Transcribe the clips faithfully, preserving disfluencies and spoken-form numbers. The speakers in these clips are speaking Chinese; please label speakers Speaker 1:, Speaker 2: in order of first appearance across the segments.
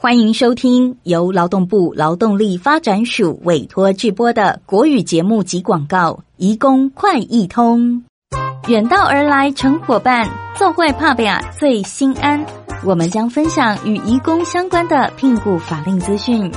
Speaker 1: 欢迎收听由劳动部劳动力发展署委托制播的国语节目及广告移工快易通。远道而来成伙伴，做会拍拼最心安。我们将分享与移工相关的聘雇法令资讯，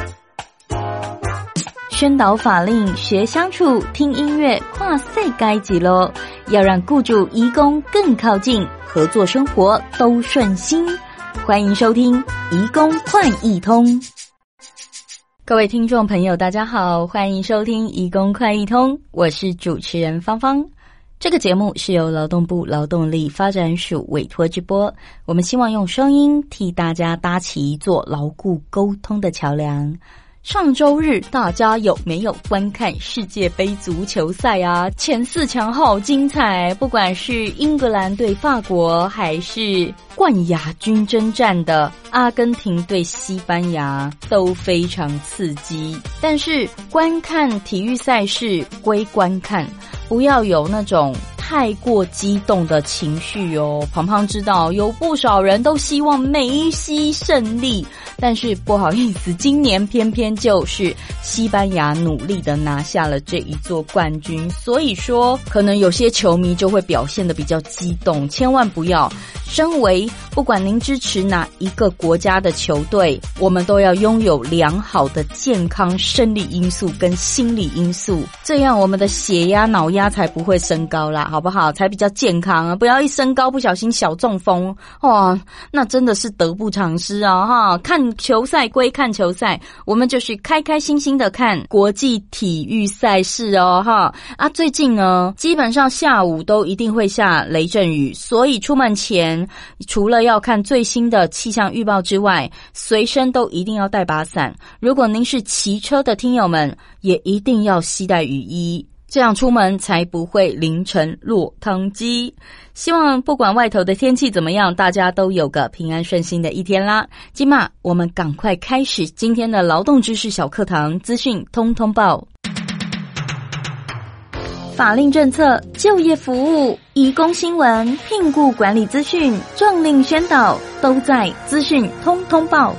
Speaker 1: 宣导法令，学相处，听音乐，跨世界级咯，要让雇主移工更靠近，合作生活都顺心。欢迎收听移工快易通。各位听众朋友大家好，欢迎收听移工快易通，我是主持人芳芳。这个节目是由劳动部劳动力发展署委托直播，我们希望用声音替大家搭起一座牢固沟通的桥梁。上周日大家有没有观看世界杯足球赛啊？前四强好精彩，不管是英格兰对法国，还是冠亚军征战的阿根廷对西班牙，都非常刺激。但是观看体育赛事归观看，不要有那种太过激动的情绪哦。胖胖知道有不少人都希望梅西胜利，但是不好意思，今年偏偏就是西班牙努力的拿下了这一座冠军，所以说可能有些球迷就会表现得比较激动，千万不要。身为不管您支持哪一个国家的球队，我们都要拥有良好的健康生理因素跟心理因素，这样我们的血压脑压才不会升高啦，好不好？才比较健康啊！不要一升高不小心小中风，哇，那真的是得不偿失啊！哈，看球赛归看球赛，我们就是开开心心的看国际体育赛事哦，哈啊！最近呢，基本上下午都一定会下雷阵雨，所以出门前除了要看最新的气象预报之外，随身都一定要带把伞。如果您是骑车的听友们，也一定要携带雨衣，这样出门才不会淋成落汤鸡。希望不管外头的天气怎么样，大家都有个平安顺心的一天啦。今嘛，我们赶快开始今天的劳动知识小课堂，资讯通通报。法令政策、就业服务、移工新闻、聘雇管理资讯、政令宣导，都在资讯通通报。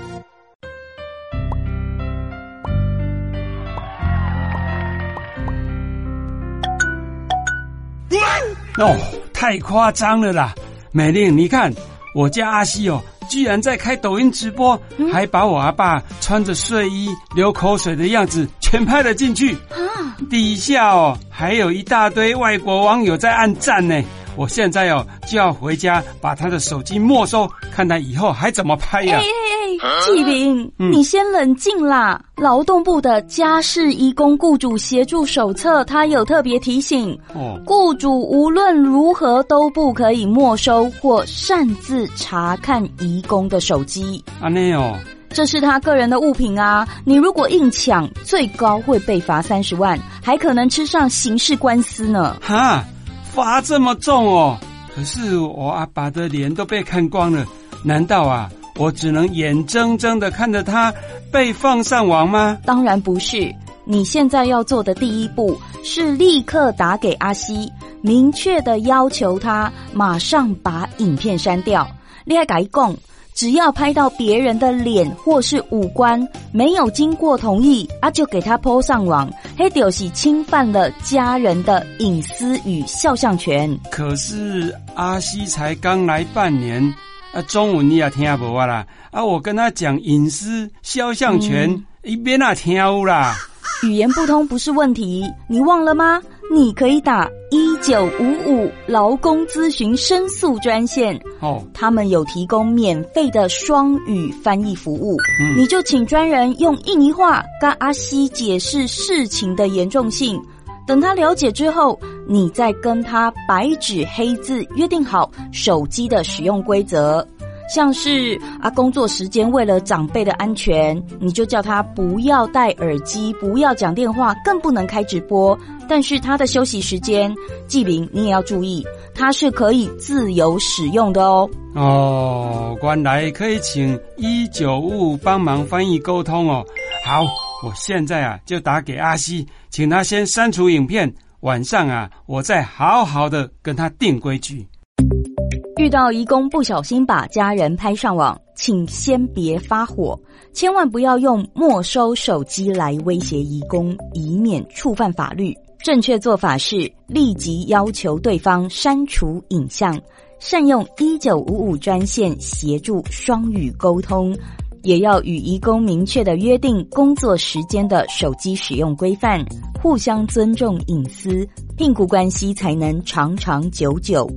Speaker 2: 哦，太夸张了啦！美玲，你看我家阿西哦，居然在开抖音直播，嗯、还把我阿爸穿着睡衣流口水的样子全拍了进去。啊，底下哦还有一大堆外国网友在按赞呢。我现在哦就要回家把他的手机没收，看他以后还怎么拍呀、啊！哎
Speaker 1: 哎哎，纪明、嗯，你先冷静啦。劳动部的家事移工雇主协助手册，它有特别提醒，哦，雇主无论如何都不可以没收或擅自查看移工的手机。
Speaker 2: 安内哦。
Speaker 1: 这是他个人的物品啊，你如果硬抢，最高会被罚三十万，还可能吃上刑事官司呢。
Speaker 2: 哈，罚这么重哦！可是我阿爸的脸都被看光了，难道啊，我只能眼睁睁的看着他被放上网吗？
Speaker 1: 当然不是，你现在要做的第一步是立刻打给阿西，明确的要求他马上把影片删掉。你还跟他说，只要拍到别人的脸或是五官，没有经过同意啊，就给他 po 上网，那就是侵犯了家人的隐私与肖像权。
Speaker 2: 可是阿西才刚来半年，啊，中文你也听不啊啦，啊，我跟他讲隐私肖像权，一边啊听有啦。
Speaker 1: 语言不通不是问题，你忘了吗？你可以打一九五五劳工咨询申诉专线，哦，他们有提供免费的双语翻译服务，嗯，你就请专人用印尼话跟阿西解释事情的严重性，等他了解之后，你再跟他白纸黑字约定好手机的使用规则。像是啊，工作时间为了长辈的安全，你就叫他不要戴耳机，不要讲电话，更不能开直播。但是他的休息时间，纪明你也要注意，他是可以自由使用的哦。
Speaker 2: 哦，原来可以请一九五五帮忙翻译沟通哦。好，我现在啊就打给阿西，请他先删除影片，晚上啊我再好好的跟他定规矩。
Speaker 1: 遇到移工不小心把家人拍上网，请先别发火，千万不要用没收手机来威胁移工，以免触犯法律。正确做法是立即要求对方删除影像，善用一九五五专线协助双语沟通，也要与移工明确的约定工作时间的手机使用规范，互相尊重隐私，聘雇关系才能长长久久。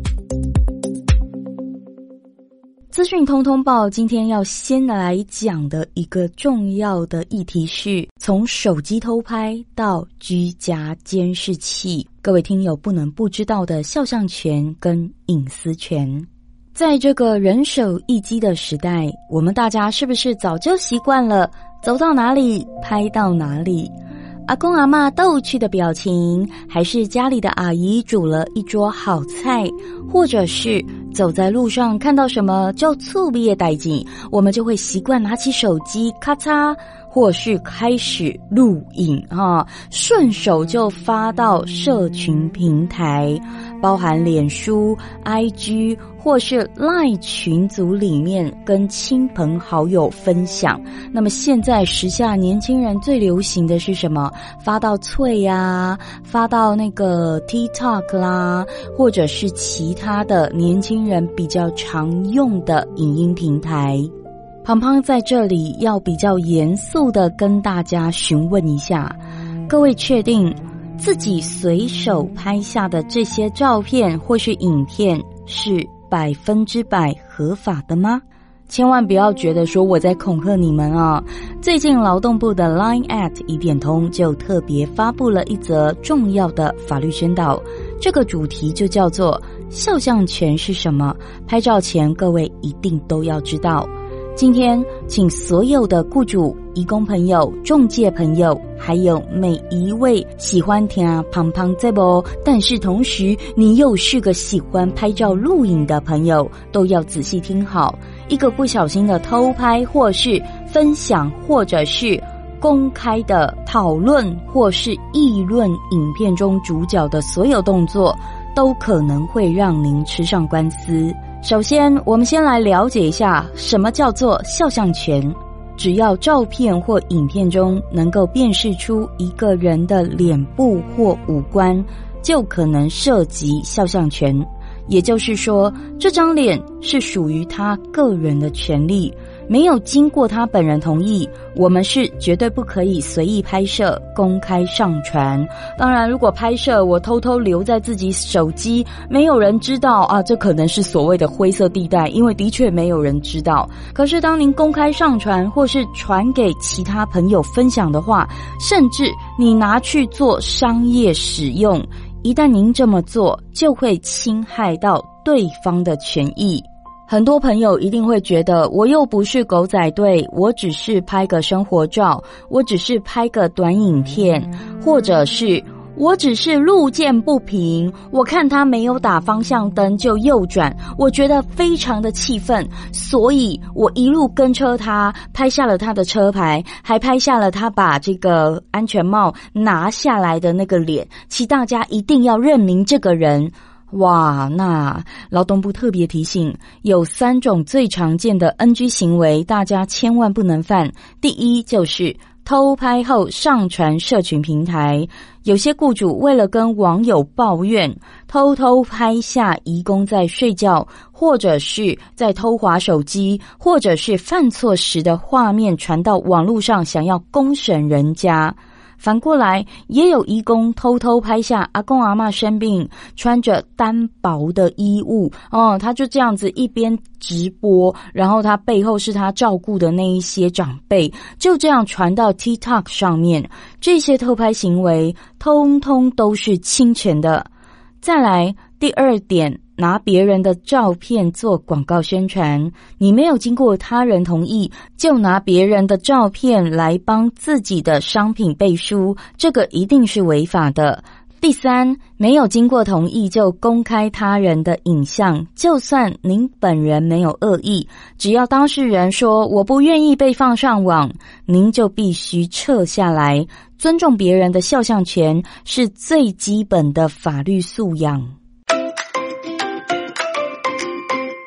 Speaker 1: 资讯通通报今天要先来讲的一个重要的议题是，从手机偷拍到居家监视器，各位听友不能不知道的肖像权跟隐私权。在这个人手一机的时代，我们大家是不是早就习惯了走到哪里拍到哪里？阿公阿嬷逗趣的表情，还是家里的阿姨煮了一桌好菜，或者是走在路上看到什么叫趣味的代志，我们就会习惯拿起手机咔嚓，或是开始录影啊，顺手就发到社群平台，包含脸书、I G 或是 LINE 群组里面跟亲朋好友分享。那么现在时下年轻人最流行的是什么？发到脆啊，发到那个 TikTok 啦，或者是其他的年轻人比较常用的影音平台。胖胖在这里要比较严肃的跟大家询问一下，各位确定自己随手拍下的这些照片或是影片是百分之百合法的吗？千万不要觉得说我在恐吓你们啊！最近劳动部的 Line at 一点通就特别发布了一则重要的法律宣导，这个主题就叫做肖像权是什么？拍照前各位一定都要知道。今天请所有的雇主、移工朋友、仲介朋友，还有每一位喜欢听胖胖节目，但是同时你又是个喜欢拍照录影的朋友，都要仔细听好。一个不小心的偷拍，或是分享，或者是公开的讨论，或是议论影片中主角的所有动作，都可能会让您吃上官司。首先，我们先来了解一下什么叫做肖像权。只要照片或影片中能够辨识出一个人的脸部或五官，就可能涉及肖像权。也就是说，这张脸是属于他个人的权利，没有经过他本人同意，我们是绝对不可以随意拍摄、公开上传。当然，如果拍摄我偷偷留在自己手机，没有人知道啊，这可能是所谓的灰色地带，因为的确没有人知道。可是当您公开上传或是传给其他朋友分享的话，甚至你拿去做商业使用，一旦您这么做，就会侵害到对方的权益。很多朋友一定会觉得，我又不是狗仔队，我只是拍个生活照，我只是拍个短影片，或者是我只是路见不平，我看他没有打方向灯就右转，我觉得非常的气愤，所以我一路跟车他，拍下了他的车牌，还拍下了他把这个安全帽拿下来的那个脸，请大家一定要认明这个人。哇，那劳动部特别提醒，有三种最常见的 N G 行为，大家千万不能犯。第一就是偷拍后上传社群平台，有些雇主为了跟网友抱怨，偷偷拍下移工在睡觉，或者是在偷滑手机，或者是犯错时的画面传到网络上，想要公审人家。反过来，也有移工偷偷拍下阿公阿嬷生病，穿着单薄的衣物，哦，他就这样子一边直播，然后他背后是他照顾的那一些长辈，就这样传到 TikTok 上面。这些偷拍行为，通通都是侵权的。再来，第二点，拿别人的照片做广告宣传，你没有经过他人同意，就拿别人的照片来帮自己的商品背书，这个一定是违法的。第三，没有经过同意就公开他人的影像，就算您本人没有恶意，只要当事人说我不愿意被放上网，您就必须撤下来。尊重别人的肖像权是最基本的法律素养。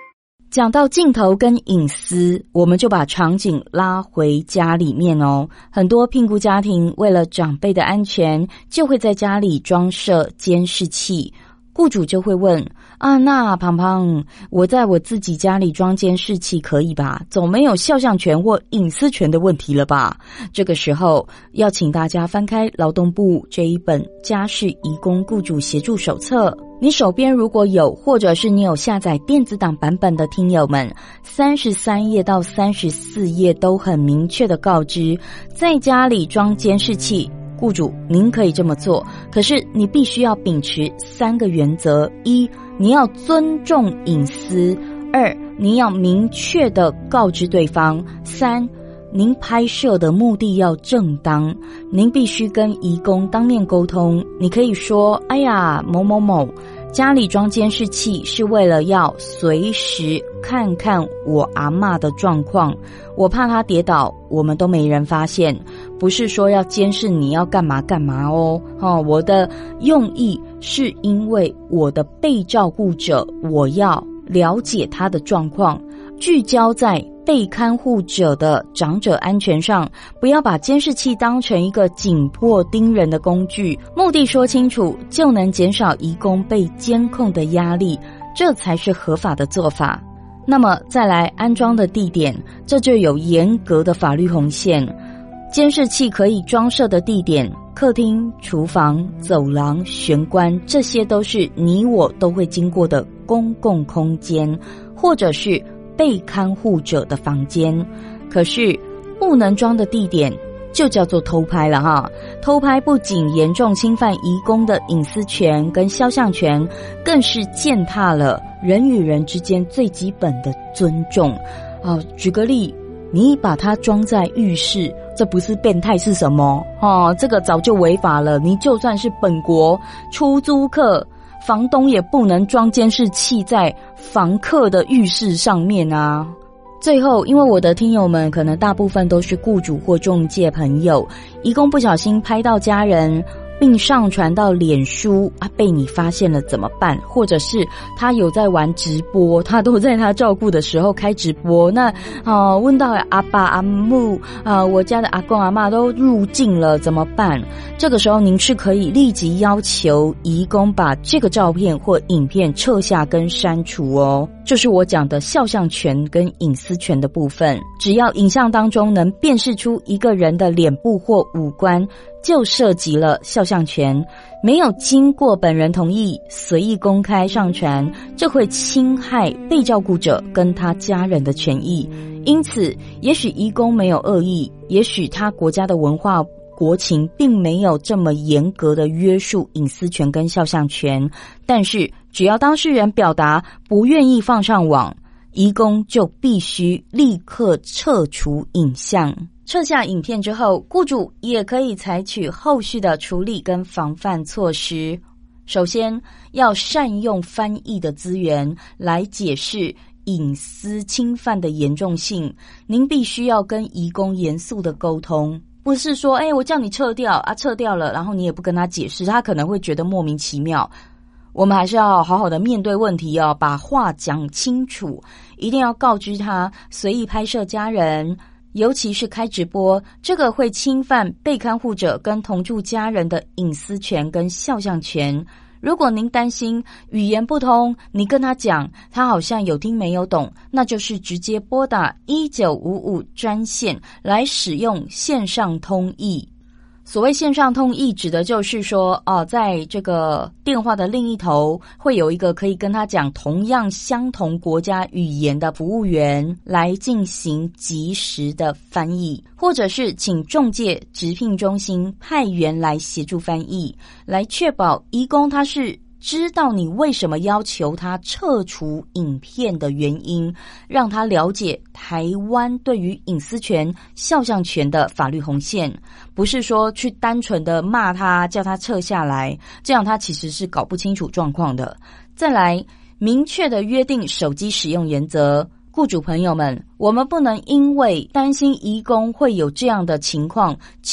Speaker 1: 讲到镜头跟隐私，我们就把场景拉回家里面哦。很多聘雇家庭为了长辈的安全，就会在家里装设监视器。雇主就会问啊，那胖胖，我在我自己家里装监视器可以吧？总没有肖像权或隐私权的问题了吧？这个时候要请大家翻开劳动部这一本家事移工雇主协助手册，你手边如果有，或者是你有下载电子档版本的听友们，三十三页到三十四页都很明确的告知，在家里装监视器，雇主您可以这么做，可是你必须要秉持三个原则：一，你要尊重隐私；二，你要明确的告知对方；三，您拍摄的目的要正当。您必须跟移工当面沟通，你可以说，哎呀，某某某，家里装监视器是为了要随时看看我阿嬷的状况，我怕她跌倒，我们都没人发现，不是说要监视你要干嘛干嘛哦。哦，我的用意是因为我的被照顾者，我要了解他的状况，聚焦在被看护者的长者安全上，不要把监视器当成一个紧迫盯人的工具，目的说清楚，就能减少移工被监控的压力，这才是合法的做法。那么再来安装的地点，这就有严格的法律红线。监视器可以装设的地点，客厅、厨房、走廊、玄关，这些都是你我都会经过的公共空间，或者是被看护者的房间。可是不能装的地点就叫做偷拍了哈。偷拍不仅严重侵犯移工的隐私权跟肖像权，更是践踏了人与人之间最基本的尊重。哦，举个例，你把它装在浴室，这不是变态是什么？哦，这个早就违法了。你就算是本国出租客，房东也不能装监视器在房客的浴室上面啊。最后，因为我的听友们可能大部分都是雇主或仲介朋友，移工不小心拍到家人并上传到脸书啊，被你发现了怎么办？或者是他有在玩直播，他都在他照顾的时候开直播，那啊问到阿爸阿母啊，我家的阿公阿嬷都入境了怎么办？这个时候您是可以立即要求移工把这个照片或影片撤下跟删除哦。就是我讲的肖像权跟隐私权的部分，只要影像当中能辨识出一个人的脸部或五官，就涉及了肖像权。没有经过本人同意随意公开上传，这会侵害被照顾者跟他家人的权益。因此也许移工没有恶意，也许他国家的文化国情并没有这么严格的约束隐私权跟肖像权，但是只要当事人表达不愿意放上网，移工就必须立刻撤除影像。撤下影片之后，雇主也可以采取后续的处理跟防范措施。首先，要善用翻译的资源来解释隐私侵犯的严重性。您必须要跟移工严肃的沟通，不是说哎、欸，我叫你撤掉啊，撤掉了，然后你也不跟他解释，他可能会觉得莫名其妙。我们还是要好好的面对问题哦，把话讲清楚，一定要告知他，随意拍摄家人，尤其是开直播，这个会侵犯被看护者跟同住家人的隐私权跟肖像权。如果您担心语言不通，你跟他讲，他好像有听没有懂，那就是直接拨打一九五五专线来使用线上通译。所谓线上通译指的就是说哦，在这个电话的另一头会有一个可以跟他讲同样相同国家语言的服务员来进行即时的翻译，或者是请仲介直聘中心派员来协助翻译，来确保移工他是知道你为什么要求他撤除影片的原因，让他了解台湾对于隐私权、肖像权的法律红线，不是说去单纯的骂他，叫他撤下来，这样他其实是搞不清楚状况的。再来，明确的约定手机使用原则。雇主朋友们，我们不能因为担心移工会有这样的情况，就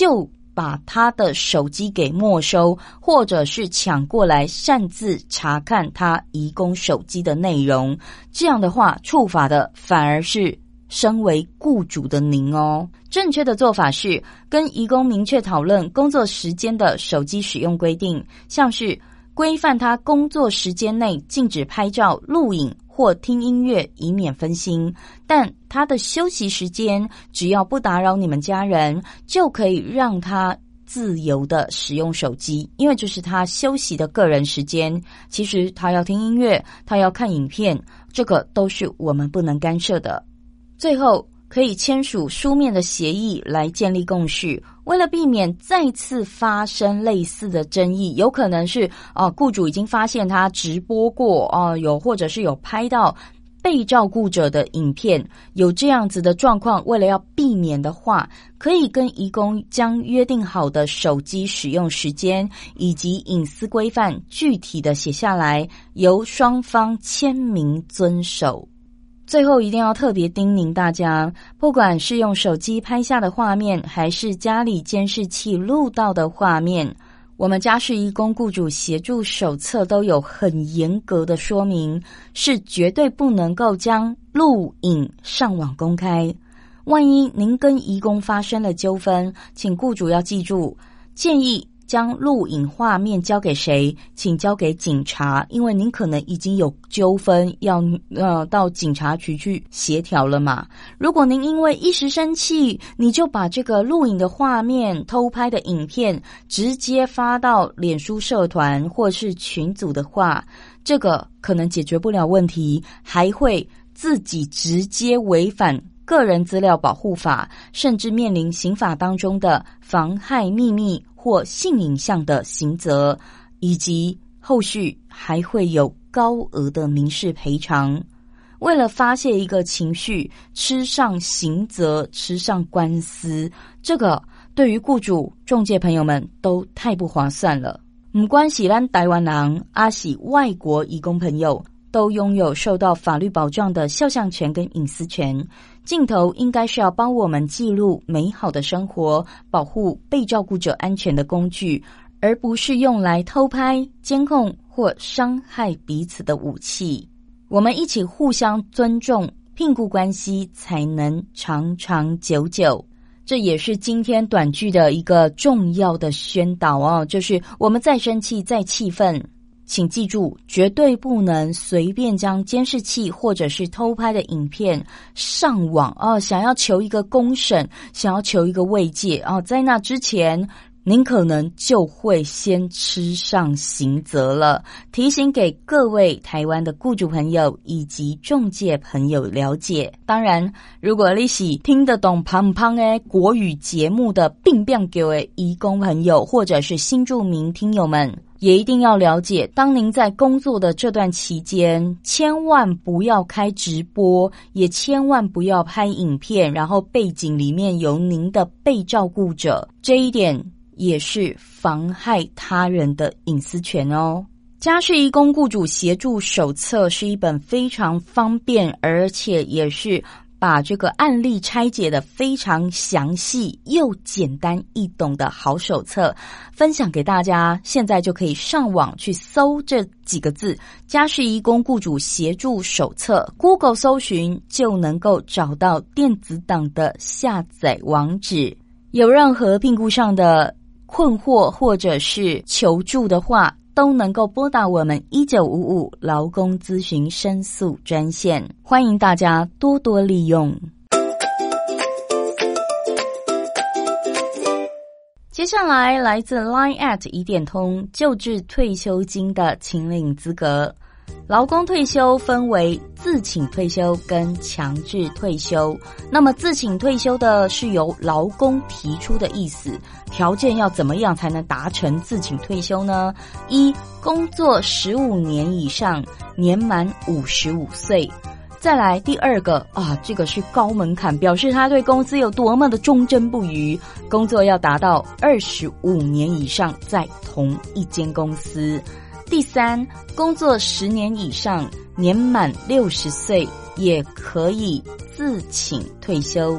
Speaker 1: 把他的手机给没收，或者是抢过来擅自查看他移工手机的内容，这样的话触罚的反而是身为雇主的您哦。正确的做法是跟移工明确讨论工作时间的手机使用规定，像是规范他工作时间内禁止拍照、录影或听音乐，以免分心，但他的休息时间只要不打扰你们家人，就可以让他自由的使用手机，因为这是他休息的个人时间。其实他要听音乐，他要看影片，这个都是我们不能干涉的。最后可以签署书面的协议来建立共识，为了避免再次发生类似的争议，有可能是啊、呃，雇主已经发现他直播过啊、呃，有或者是有拍到被照顾者的影片，有这样子的状况，为了要避免的话，可以跟移工将约定好的手机使用时间以及隐私规范具体的写下来，由双方签名遵守。最后一定要特别叮咛大家，不管是用手机拍下的画面，还是家里监视器录到的画面，我们家事移工雇主协助手册都有很严格的说明，是绝对不能够将录影上网公开。万一您跟移工发生了纠纷，请雇主要记住，建议将录影画面交给谁？请交给警察，因为您可能已经有纠纷，要呃到警察局去协调了嘛。如果您因为一时生气，你就把这个录影的画面、偷拍的影片直接发到脸书社团或是群组的话，这个可能解决不了问题，还会自己直接违反个人资料保护法，甚至面临刑法当中的妨害秘密或性影像的刑责，以及后续还会有高额的民事赔偿。为了发泄一个情绪，吃上刑责，吃上官司，这个对于雇主、仲介朋友们都太不划算了。不管是咱台湾人，还是外国移工朋友，都拥有受到法律保障的肖像权跟隐私权。镜头应该是要帮我们记录美好的生活，保护被照顾者安全的工具，而不是用来偷拍、监控或伤害彼此的武器。我们一起互相尊重，聘雇关系才能长长久久。这也是今天短剧的一个重要的宣导哦，就是我们再生气、再气愤，请记住，绝对不能随便将监视器或者是偷拍的影片上网哦。想要求一个公审，想要求一个慰藉哦，在那之前，您可能就会先吃上刑责了。提醒给各位台湾的雇主朋友以及仲介朋友了解。当然，如果你是听得懂胖胖的国语节目的并并给的移工朋友，或者是新住民听友们，也一定要了解，当您在工作的这段期间，千万不要开直播，也千万不要拍影片，然后背景里面有您的被照顾者，这一点也是妨害他人的隐私权哦。家事移工雇主协助手册是一本非常方便，而且也是把这个案例拆解的非常详细又简单易懂的好手册，分享给大家。现在就可以上网去搜这几个字，家事移工雇主协助手册， Google 搜寻就能够找到电子档的下载网址。有任何聘雇上的困惑或者是求助的话，都能够拨打我们一九五五劳工咨询申诉专线，欢迎大家多多利用。接下来来自 Line at 一点通旧制退休金的请领资格。劳工退休分为自请退休跟强制退休，那么自请退休的是由劳工提出的意思，条件要怎么样才能达成自请退休呢？一、工作十五年以上，年满五十五岁。再来第二个啊，这个是高门槛，表示他对公司有多么的忠贞不渝，工作要达到二十五年以上，在同一间公司。第三，工作十年以上，年满六十岁，也可以自请退休。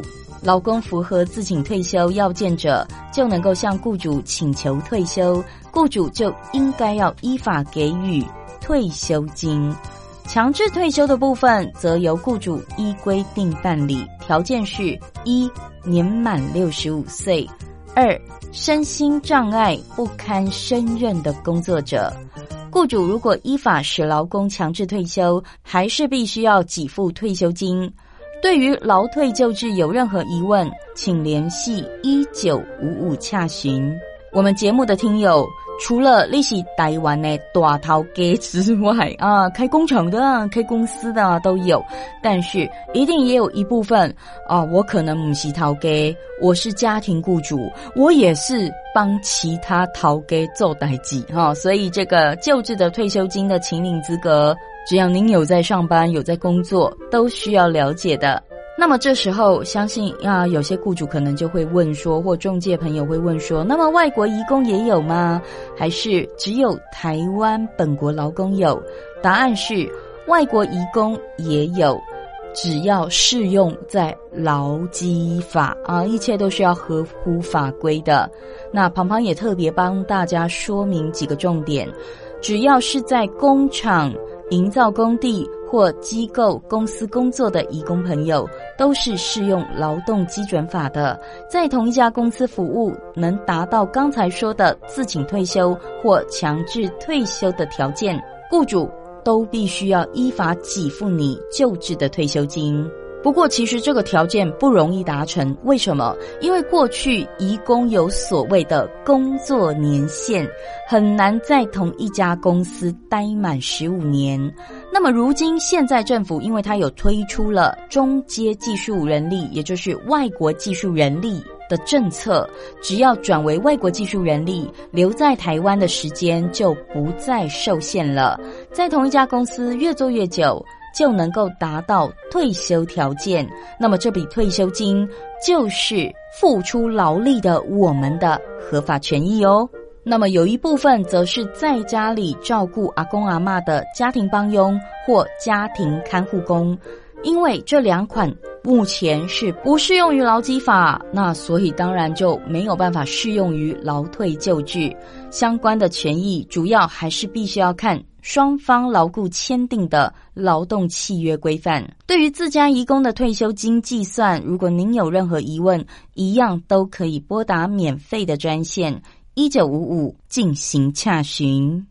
Speaker 1: 劳工符合自请退休要件者，就能够向雇主请求退休，雇主就应该要依法给予退休金。强制退休的部分，则由雇主依规定办理，条件是：一、年满六十五岁；二、身心障碍不堪胜任的工作者。雇主如果依法使劳工强制退休，还是必须要给付退休金。对于劳退救治有任何疑问，请联系一九五五洽询。我们节目的听友，除了你是台湾的大头家之外啊，开工厂的啊，开公司的啊都有，但是一定也有一部分啊，我可能不是头家，我是家庭雇主，我也是帮其他头家做代志哈，所以这个旧制的退休金的请领资格，只要您有在上班，有在工作，都需要了解的。那么这时候相信啊，有些雇主可能就会问说，或中介朋友会问说，那么外国移工也有吗？还是只有台湾本国劳工有？答案是外国移工也有，只要适用在劳基法啊，一切都是要合乎法规的。那庞庞也特别帮大家说明几个重点，只要是在工厂、营造工地或机构公司工作的移工朋友，都是适用劳动基准法的，在同一家公司服务，能达到刚才说的自请退休或强制退休的条件，雇主都必须要依法给付你旧制的退休金。不过其实这个条件不容易达成，为什么？因为过去移工有所谓的工作年限，很难在同一家公司待满十五年。那么如今现在政府因为它有推出了中阶技术人力，也就是外国技术人力的政策，只要转为外国技术人力，留在台湾的时间就不再受限了，在同一家公司越做越久，就能够达到退休条件，那么这笔退休金就是付出劳力的我们的合法权益哦。那么有一部分则是在家里照顾阿公阿嬷的家庭帮佣或家庭看护工，因为这两款目前是不适用于劳基法，那所以当然就没有办法适用于劳退救治。相关的权益主要还是必须要看双方劳雇签订的劳动契约规范。对于自家移工的退休金计算，如果您有任何疑问，一样都可以拨打免费的专线一九五五进行洽询。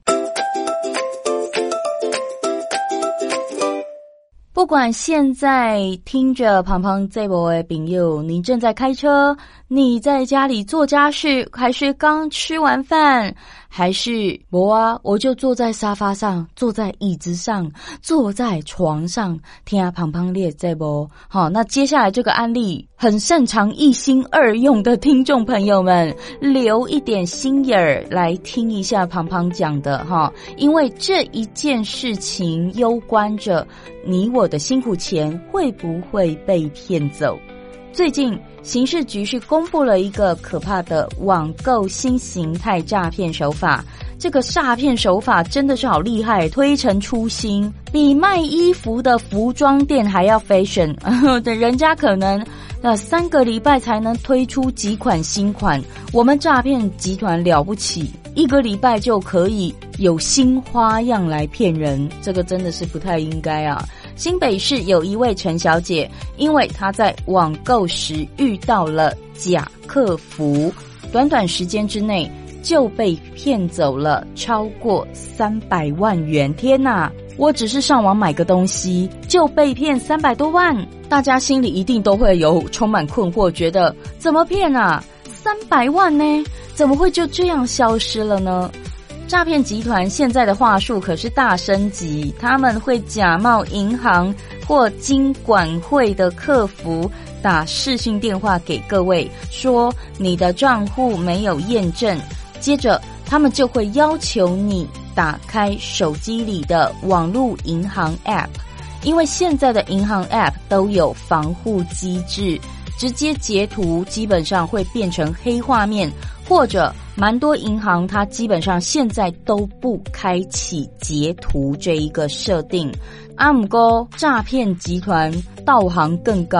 Speaker 1: 不管现在听着庞庞这位朋友，你正在开车，你在家里做家事，还是刚吃完饭，还是我啊，我就坐在沙发上，坐在椅子上，坐在床上听啊庞庞列这波。好，那接下来这个案例很擅长一心二用的听众朋友们，留一点心眼儿来听一下庞庞讲的哈，因为这一件事情攸关着你我的辛苦钱会不会被骗走。最近刑事局是公布了一个可怕的网购新形态诈骗手法，这个诈骗手法真的是好厉害，推陈出新，比卖衣服的服装店还要 fashion 人家可能那三个礼拜才能推出几款新款，我们诈骗集团了不起，一个礼拜就可以有新花样来骗人，这个真的是不太应该啊。新北市有一位陈小姐，因为她在网购时遇到了假客服，短短时间之内就被骗走了超过三百万元。天哪，我只是上网买个东西就被骗三百多万，大家心里一定都会有充满困惑，觉得怎么骗啊？三百万呢？怎么会就这样消失了呢？诈骗集团现在的话术可是大升级，他们会假冒银行或金管会的客服，打视讯电话给各位，说你的账户没有验证，接着他们就会要求你打开手机里的网络银行 App， 因为现在的银行 App 都有防护机制，直接截图基本上会变成黑画面，或者蛮多银行它基本上现在都不开启截图这一个设定。啊不过诈骗集团道行更高，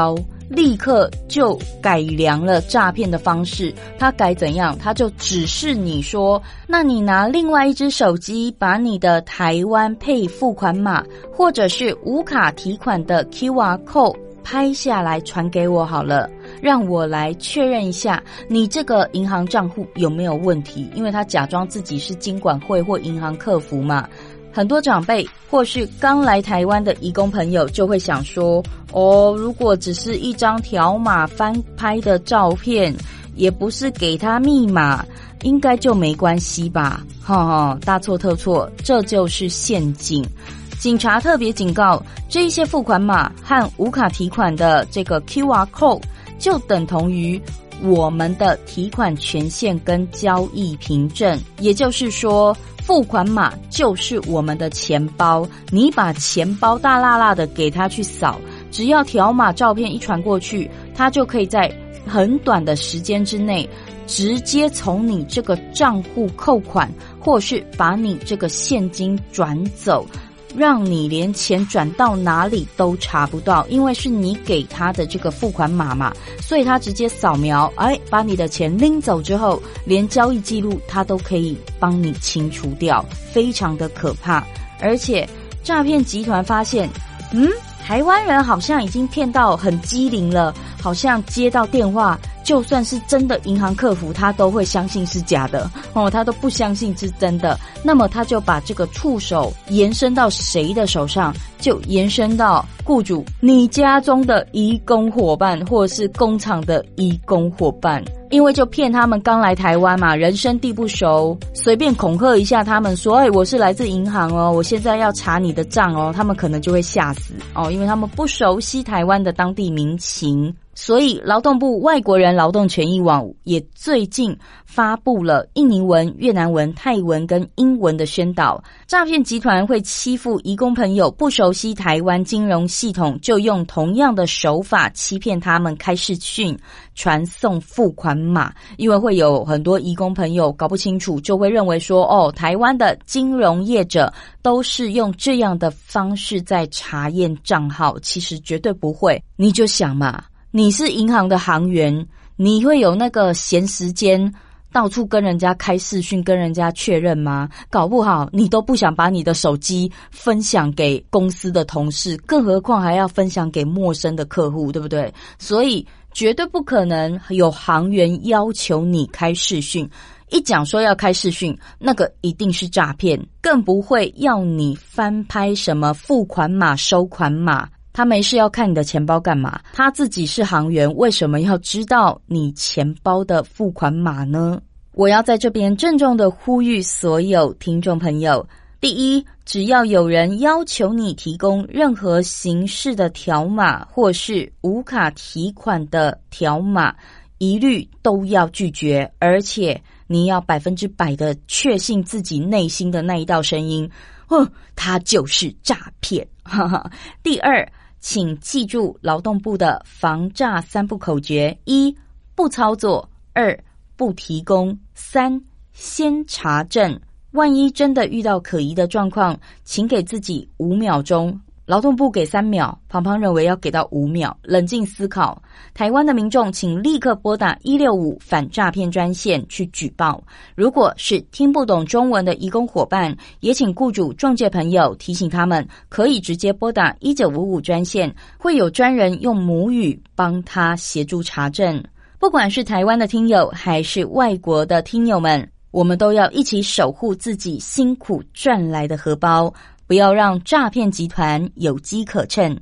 Speaker 1: 立刻就改良了诈骗的方式。他改怎样？他就指示你说，那你拿另外一只手机，把你的台湾Pay付款码或者是无卡提款的 Q R code 拍下来传给我好了，让我来确认一下你这个银行账户有没有问题。因为他假装自己是金管会或银行客服嘛，很多长辈或是刚来台湾的移工朋友就会想说，哦，如果只是一张条码翻拍的照片，也不是给他密码，应该就没关系吧。哈哈，大错特错，这就是陷阱。警察特别警告，这一些付款码和无卡提款的这个 Q R code 就等同于我们的提款权限跟交易凭证，也就是说付款码就是我们的钱包，你把钱包大辣辣的给他去扫，只要条码照片一传过去，他就可以在很短的时间之内直接从你这个账户扣款，或是把你这个现金转走，让你连钱转到哪里都查不到。因为是你给他的这个付款码嘛，所以他直接扫描，哎，把你的钱拎走之后，连交易记录他都可以帮你清除掉，非常的可怕。而且诈骗集团发现，嗯，台湾人好像已经骗到很机灵了，好像接到电话，就算是真的银行客服，他都会相信是假的哦，他都不相信是真的。那么他就把这个触手延伸到谁的手上？就延伸到雇主你家中的移工伙伴，或者是工厂的移工伙伴。因为就骗他们刚来台湾嘛，人生地不熟，随便恐吓一下他们说，哎，我是来自银行哦，我现在要查你的账哦，他们可能就会吓死哦，因为他们不熟悉台湾的当地民情。所以劳动部外国人劳动权益网也最近发布了印尼文、越南文、泰文跟英文的宣导，诈骗集团会欺负移工朋友不熟悉台湾金融系统，就用同样的手法欺骗他们开视讯传送付款码。因为会有很多移工朋友搞不清楚，就会认为说，哦，台湾的金融业者都是用这样的方式在查验账号，其实绝对不会。你就想嘛，你是银行的行员，你会有那个闲时间到处跟人家开视讯跟人家确认吗？搞不好你都不想把你的手机分享给公司的同事，更何况还要分享给陌生的客户，对不对？所以绝对不可能有行员要求你开视讯，一讲说要开视讯，那个一定是诈骗，更不会要你翻拍什么付款码收款码。他没事要看你的钱包干嘛？他自己是行员，为什么要知道你钱包的付款码呢？我要在这边郑重的呼吁所有听众朋友，第一，只要有人要求你提供任何形式的条码或是无卡提款的条码，一律都要拒绝，而且你要百分之百的确信自己内心的那一道声音，哦，它就是诈骗。第二，请记住劳动部的防诈三不口诀：一、不操作；二、不提供；三、先查证。万一真的遇到可疑的状况，请给自己五秒钟。劳动部给三秒，旁旁认为要给到五秒，冷静思考。台湾的民众请立刻拨打一六五反诈骗专线去举报。如果是听不懂中文的移工伙伴，也请雇主仲介朋友提醒他们，可以直接拨打一九五五专线，会有专人用母语帮他协助查证。不管是台湾的听友还是外国的听友们，我们都要一起守护自己辛苦赚来的荷包，不要让诈骗集团有机可乘。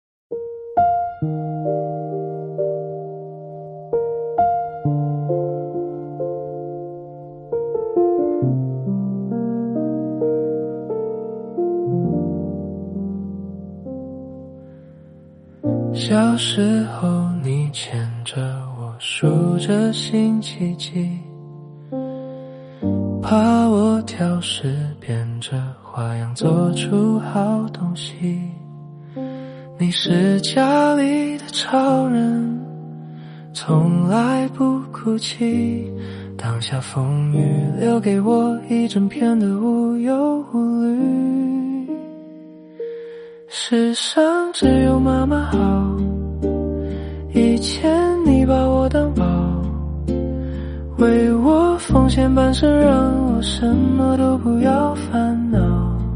Speaker 3: 小时候你牵着我数着星期几，怕我挑食变着花样做出好东西。你是家里的超人，从来不哭泣，当下风雨留给我一整片的无忧无虑。世上只有妈妈好， 以前你把我当宝，为我奉献半生，让我什么都不要烦恼。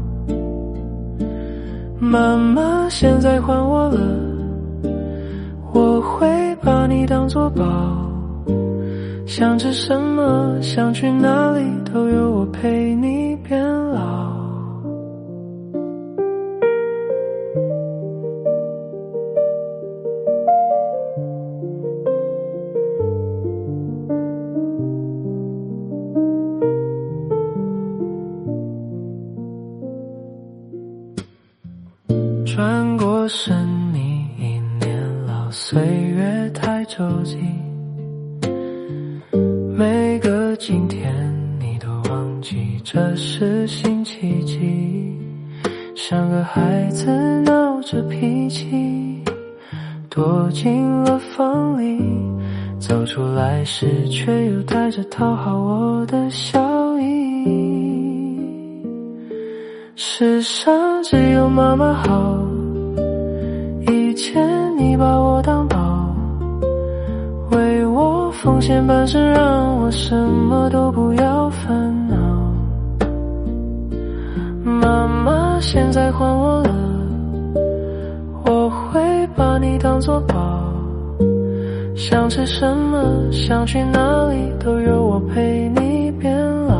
Speaker 3: 妈妈现在还我了，我会把你当作宝，想吃什么想去哪里都有我陪你变老。转过身你已年老，岁月太周急，每个今天你都忘记这是星期几，像个孩子闹着脾气，躲进了房里，走出来时却又带着讨好我的笑意。世上只有妈妈好，以前你把我当宝，为我奉献半生，让我什么都不要烦恼。妈妈现在还我了，我会把你当作宝，想吃什么想去哪里都有我陪你变老。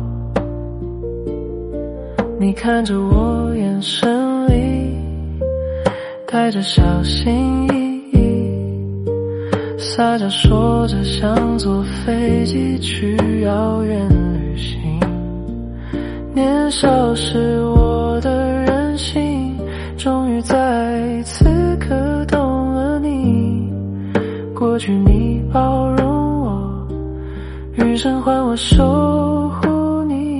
Speaker 3: 你看着我眼神里带着小心翼翼，撒娇说着想坐飞机去遥远旅行。年少时我的任性，终于在此刻懂了你。过去你包容我，余生还我守护你。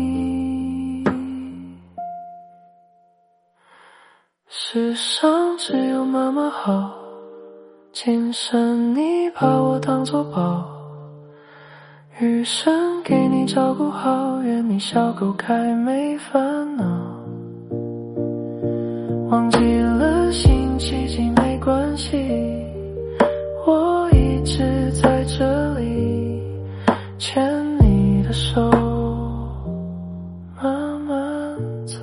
Speaker 3: 世上只有妈妈好，今生你把我当作宝，余生给你照顾好，愿你小狗开没烦恼。忘记了星期几没关系，我一直在这里牵你的手慢慢走。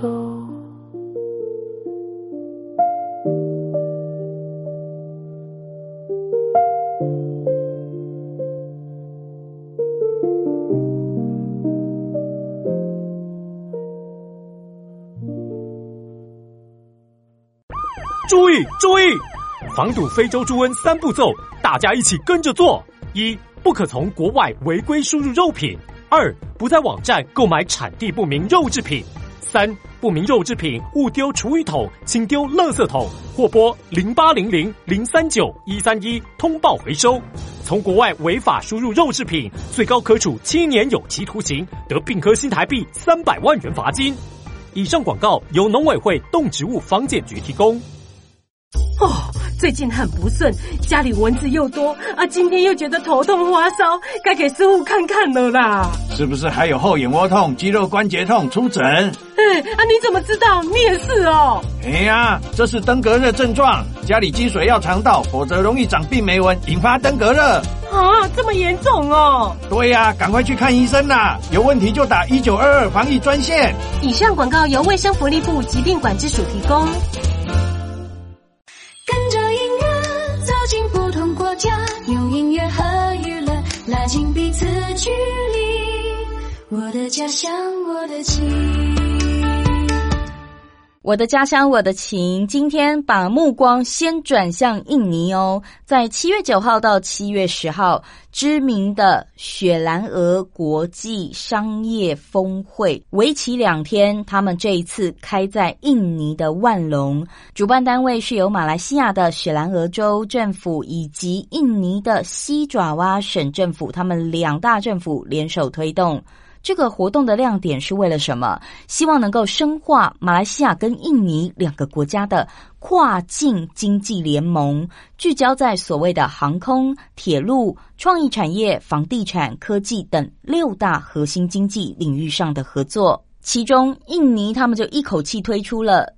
Speaker 4: 注意注意！防堵非洲猪瘟三步骤，大家一起跟着做：一、不可从国外违规输入肉品；二、不在网站购买产地不明肉制品；三、不明肉制品勿丢厨余桶，请丢垃圾桶，或拨零八零零零三九一三一通报回收。从国外违法输入肉制品，最高可处七年有期徒刑，得并科新台币三百万元罚金。以上广告由农委会动植物防检局提供。
Speaker 5: 哦，最近很不顺，家里蚊子又多啊，今天又觉得头痛发烧，该给师傅看看了啦。
Speaker 6: 是不是还有后眼窝痛、肌肉关节痛？出诊。
Speaker 5: 哎啊，你怎么知道？你也是哦。
Speaker 6: 哎呀，这是登革热症状，家里积水要肠道，否则容易长病媒蚊，引发登革热。
Speaker 5: 啊，这么严重哦。
Speaker 6: 对呀，赶快去看医生啦，有问题就打一九二二防疫专线。
Speaker 5: 以上广告由卫生福利部疾病管制署提供。
Speaker 7: 跟着音乐走进不同国家，用音乐和娱乐拉近彼此距离。我的家乡，我的情。
Speaker 1: 我的家乡，我的情，今天把目光先转向印尼哦。在七月九号到七月十号，知名的雪兰莪国际商业峰会为期两天，他们这一次开在印尼的万隆，主办单位是由马来西亚的雪兰莪州政府以及印尼的西爪哇省政府，他们两大政府联手推动。这个活动的亮点是为了什么？希望能够深化马来西亚跟印尼两个国家的跨境经济联盟，聚焦在所谓的航空、铁路、创意产业、房地产、科技等六大核心经济领域上的合作。其中印尼他们就一口气推出了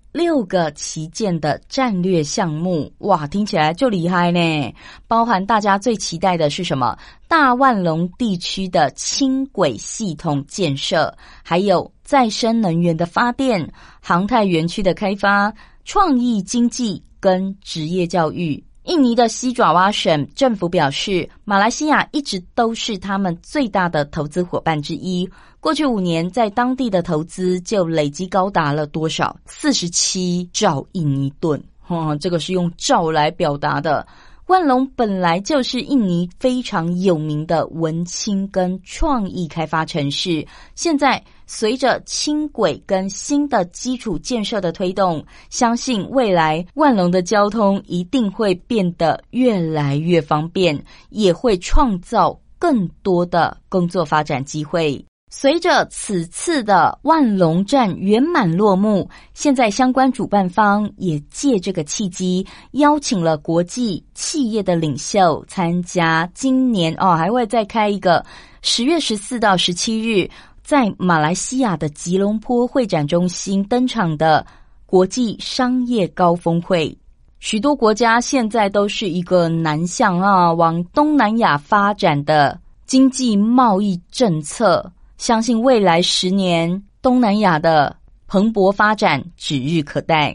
Speaker 1: 六个旗舰的战略项目，哇，听起来就厉害呢。包含大家最期待的是什么？大万隆地区的轻轨系统建设，还有再生能源的发电、航太园区的开发、创意经济跟职业教育。印尼的西爪哇省政府表示，马来西亚一直都是他们最大的投资伙伴之一。过去五年，在当地的投资就累积高达了多少？四十七兆印尼盾。哦，这个是用兆来表达的。万隆本来就是印尼非常有名的文青跟创意开发城市，现在随着轻轨跟新的基础建设的推动，相信未来万隆的交通一定会变得越来越方便，也会创造更多的工作发展机会。随着此次的万隆站圆满落幕，现在相关主办方也借这个契机，邀请了国际企业的领袖参加今年哦，还会再开一个十月十四到十七日在马来西亚的吉隆坡会展中心登场的国际商业高峰会。许多国家现在都是一个南向啊，往东南亚发展的经济贸易政策。相信未来十年，东南亚的蓬勃发展指日可待。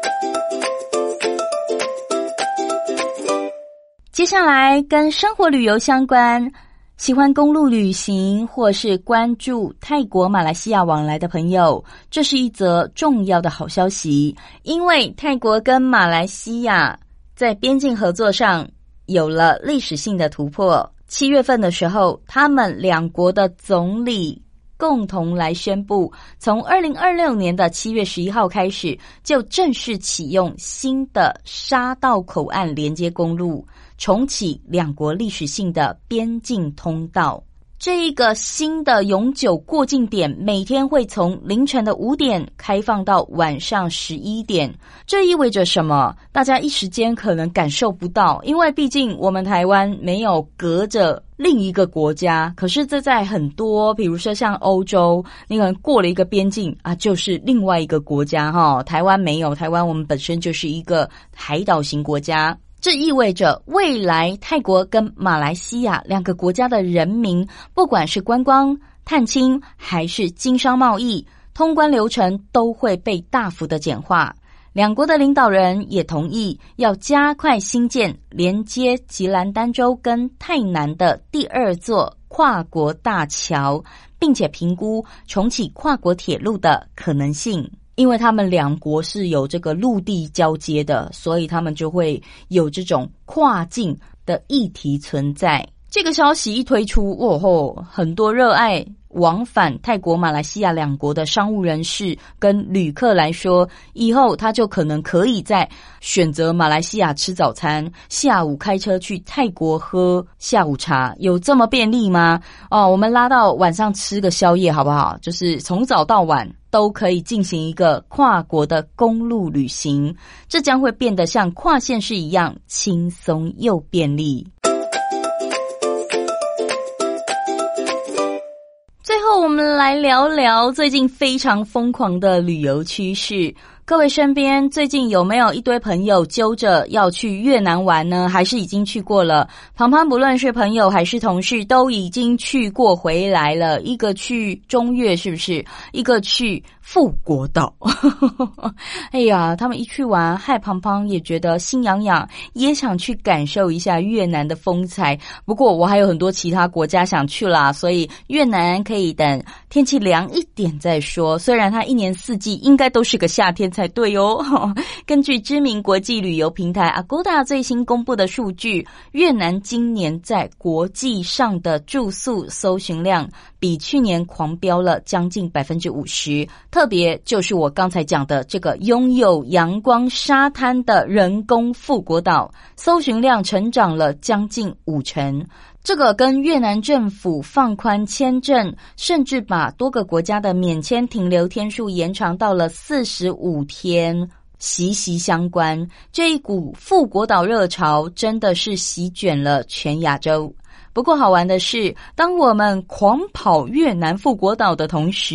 Speaker 1: 接下来跟生活旅游相关，喜欢公路旅行或是关注泰国、马来西亚往来的朋友，这是一则重要的好消息，因为泰国跟马来西亚在边境合作上有了历史性的突破。七月份的时候，他们两国的总理共同来宣布，从二零二六年的七月十一号开始，就正式启用新的沙道口岸连接公路，重启两国历史性的边境通道。这一个新的永久过境点每天会从凌晨的五点开放到晚上十一点。这意味着什么？大家一时间可能感受不到，因为毕竟我们台湾没有隔着另一个国家，可是这在很多比如说像欧洲，你可能过了一个边境啊，就是另外一个国家哈。台湾没有，台湾我们本身就是一个海岛型国家。这意味着未来泰国跟马来西亚两个国家的人民，不管是观光、探亲还是经商贸易，通关流程都会被大幅的简化。两国的领导人也同意要加快兴建连接吉兰丹州跟泰南的第二座跨国大桥，并且评估重启跨国铁路的可能性。因为他们两国是有这个陆地交接的，所以他们就会有这种跨境的议题存在。这个消息一推出，哦吼，很多热爱往返泰国、马来西亚两国的商务人士跟旅客来说，以后他就可能可以在选择马来西亚吃早餐，下午开车去泰国喝下午茶，有这么便利吗？哦，我们拉到晚上吃个宵夜好不好？就是从早到晚都可以进行一个跨国的公路旅行，这将会变得像跨县市一样轻松又便利。最后我们来聊聊最近非常疯狂的旅游趋势。各位身边最近有没有一堆朋友揪着要去越南玩呢？还是已经去过了？旁旁不论是朋友还是同事都已经去过回来了，一个去中越是不是？一个去富国岛。哎呀，他们一去玩，害胖胖也觉得心痒痒，也想去感受一下越南的风采。不过我还有很多其他国家想去啦，所以越南可以等天气凉一点再说。虽然它一年四季应该都是个夏天才对哦。根据知名国际旅游平台 Agoda 最新公布的数据，越南今年在国际上的住宿搜寻量比去年狂飙了将近 百分之五十， 特别就是我刚才讲的这个拥有阳光沙滩的人工富国岛，搜寻量成长了将近五成。这个跟越南政府放宽签证，甚至把多个国家的免签停留天数延长到了四十五天，息息相关。这一股富国岛热潮真的是席卷了全亚洲。不过好玩的是，当我们狂跑越南富国岛的同时，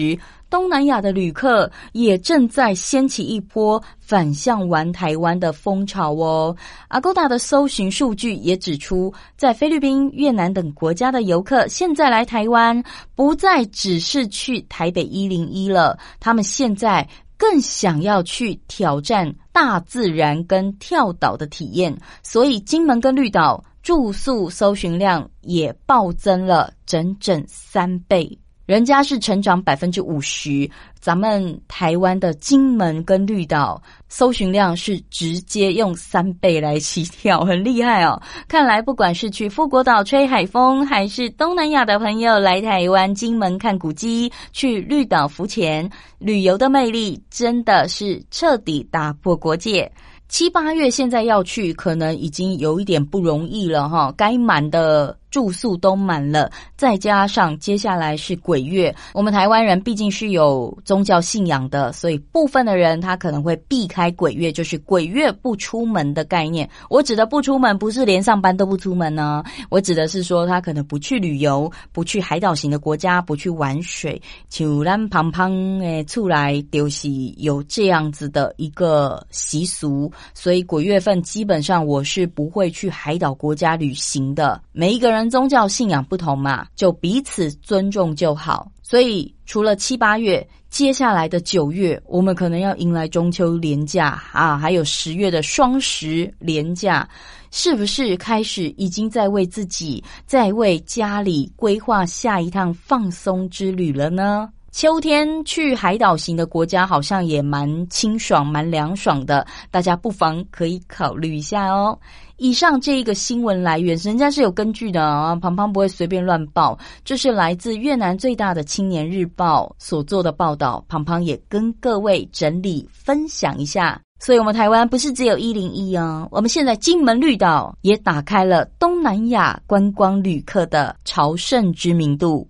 Speaker 1: 东南亚的旅客也正在掀起一波返向玩台湾的风潮哦。Agoda 的搜寻数据也指出，在菲律宾、越南等国家的游客现在来台湾，不再只是去台北一零一了，他们现在更想要去挑战大自然跟跳岛的体验，所以金门跟绿岛住宿搜寻量也暴增了整整三倍。人家是成长 百分之五十， 咱们台湾的金门跟绿岛搜寻量是直接用三倍来起跳，很厉害哦。看来不管是去富国岛吹海风，还是东南亚的朋友来台湾金门看古迹，去绿岛浮潜，旅游的魅力真的是彻底打破国界。七八月现在要去可能已经有一点不容易了哈，该满的住宿都满了，再加上接下来是鬼月，我们台湾人毕竟是有宗教信仰的，所以部分的人他可能会避开鬼月，就是鬼月不出门的概念。我指的不出门不是连上班都不出门呢，我指的是说他可能不去旅游，不去海岛型的国家，不去玩水，像咱旁旁诶出来就是有这样子的一个习俗，所以鬼月份基本上我是不会去海岛国家旅行的。每一个人宗教信仰不同嘛，就彼此尊重就好。所以除了七八月，接下来的九月我们可能要迎来中秋连假啊，还有十月的双十连假，是不是开始已经在为自己在为家里规划下一趟放松之旅了呢？秋天去海岛型的国家好像也蛮清爽蛮凉爽的，大家不妨可以考虑一下哦。以上这一个新闻来源人家是有根据的啊，庞庞不会随便乱报，这是来自越南最大的青年日报所做的报道，庞庞也跟各位整理分享一下。所以我们台湾不是只有一零一哦，我们现在金门绿岛也打开了东南亚观光旅客的朝圣知名度。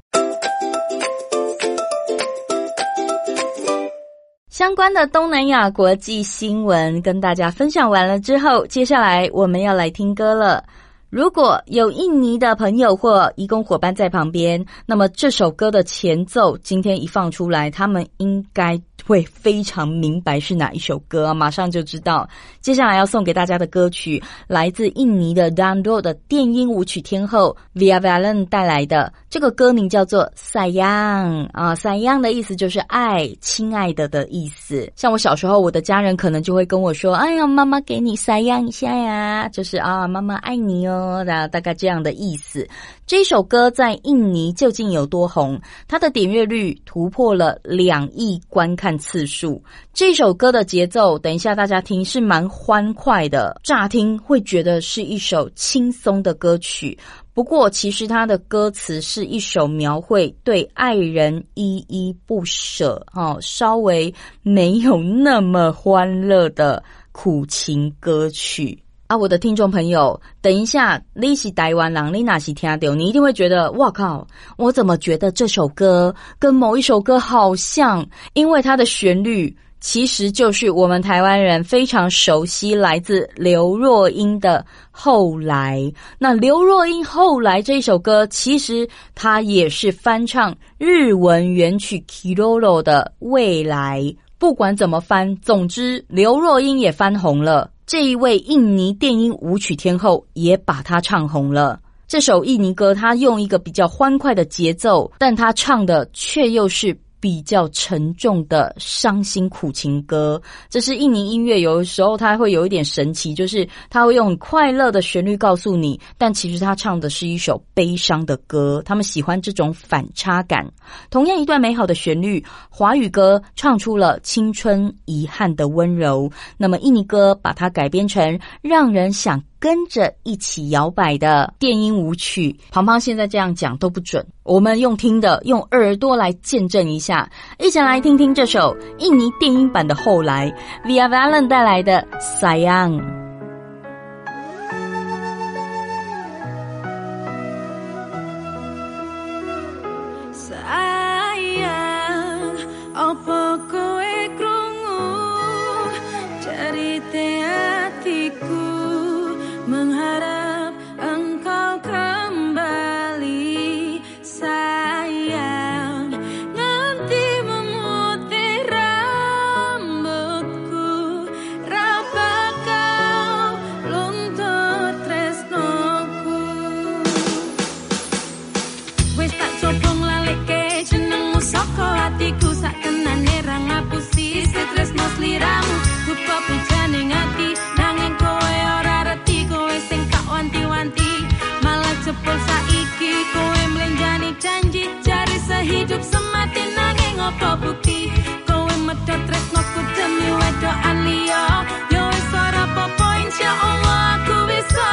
Speaker 1: 相关的东南亚国际新闻跟大家分享完了之后，接下来我们要来听歌了。如果有印尼的朋友或移工伙伴在旁边，那么这首歌的前奏今天一放出来，他们应该会非常明白是哪一首歌，马上就知道。接下来要送给大家的歌曲来自印尼的 Dangdut 的电音舞曲天后 Via Valen 带来的，这个歌名叫做 Sayang 啊 Sayang 的意思就是爱，亲爱的的意思。像我小时候，我的家人可能就会跟我说，哎呀妈妈给你 Sayang 一下呀，就是啊妈妈爱你哦，大概这样的意思。这首歌在印尼究竟有多红？它的点阅率突破了两亿观看次数。这首歌的节奏，等一下大家听是蛮欢快的，乍听会觉得是一首轻松的歌曲。不过其实它的歌词是一首描绘对爱人依依不舍，哦，稍微没有那么欢乐的苦情歌曲。啊，我的听众朋友，等一下你是台湾人，你哪是听到，你一定会觉得哇靠，我怎么觉得这首歌跟某一首歌好像，因为它的旋律其实就是我们台湾人非常熟悉来自刘若英的后来。那刘若英后来这一首歌，其实它也是翻唱日文原曲 Kiroro 的未来。不管怎么翻，总之刘若英也翻红了，这一位印尼电音舞曲天后也把她唱红了。这首印尼歌它用一个比较欢快的节奏，但她唱的却又是比较沉重的伤心苦情歌。这是印尼音乐有的时候它会有一点神奇，就是它会用很快乐的旋律告诉你，但其实它唱的是一首悲伤的歌，他们喜欢这种反差感。同样一段美好的旋律，华语歌唱出了青春遗憾的温柔，那么印尼歌把它改编成让人想跟着一起摇摆的电音舞曲。庞庞现在这样讲都不准，我们用听的，用耳朵来见证一下，一起来听听这首印尼电音版的后来 Via Valen 带来的 Sayang。
Speaker 8: Sayang opo kowe krungu cerita hatiku mengharap engkau kembali sayang, nanti memulai atiku sak tenane ra ngapusi tresno sliramu dupa pujane ngati nanging kowe ora reti kowe sing tak wanti-wanti malah jebol saiki kowe mlenjani janji cari sehidup semati nanging opo bukti kowe medhot tresnoku demi wedokan liya yo wis ora apa-apa insyaallah aku bisa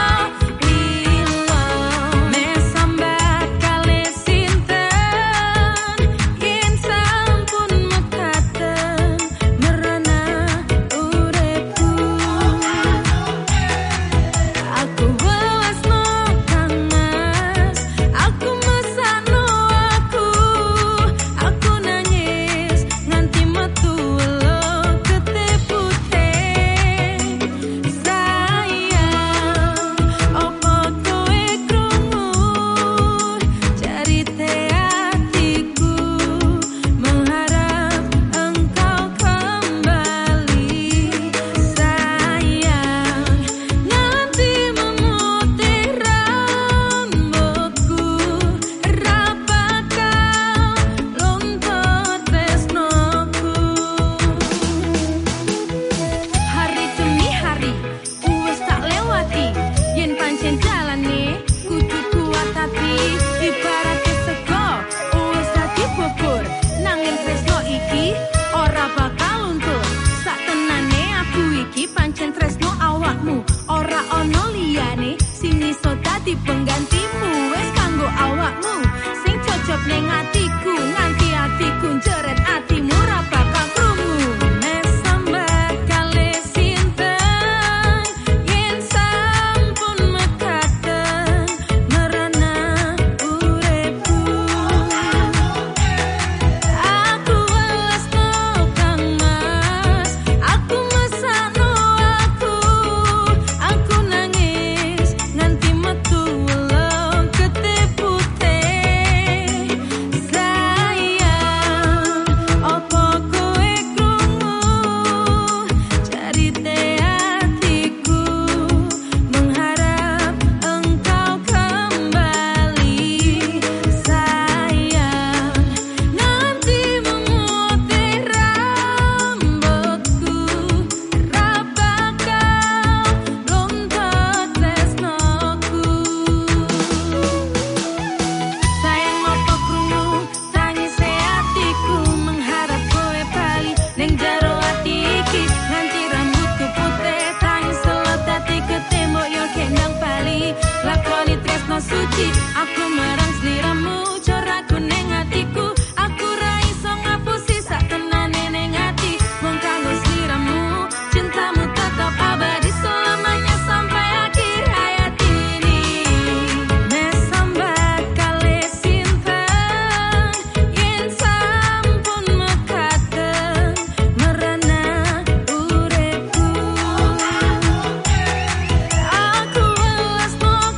Speaker 8: penggantimu wes kanggo awakmu sing cocok ning atiku nganti atiku njeret atimu ra bakal krungu mesambat kali sinten yen sampun mekaten merana uripku aku wes kang mas aku mesakno aku aku nangis nganti metu suci aku marang sliramu coraku ning atiku aku ra iso ngapusi sak tenane ning ati mung kanggo sliramu cintamu tetap abadi selamanya sampai akhir hayat ini mesambat kali sinten yen sampun mekaten merana uripku aku wes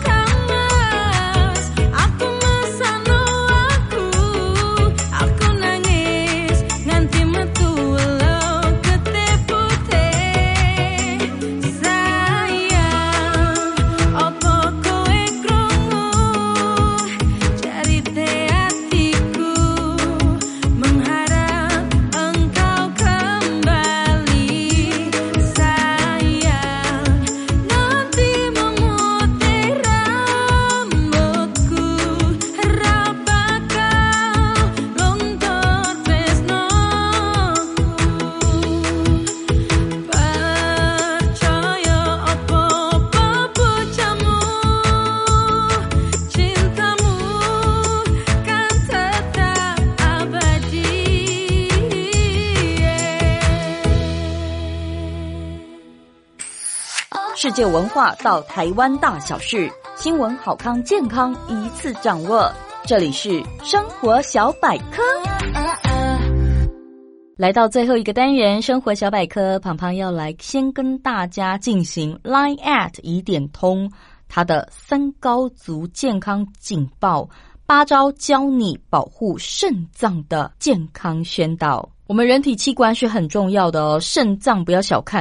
Speaker 1: 世界文化到台湾大小事，新闻好康健康一次掌握。这里是生活小百科。来到最后一个单元生活小百科，胖胖要来先跟大家进行 Line at 疑点通它的三高族健康警报，八招教你保护肾脏的健康宣导。我们人体器官是很重要的哦，肾脏不要小看，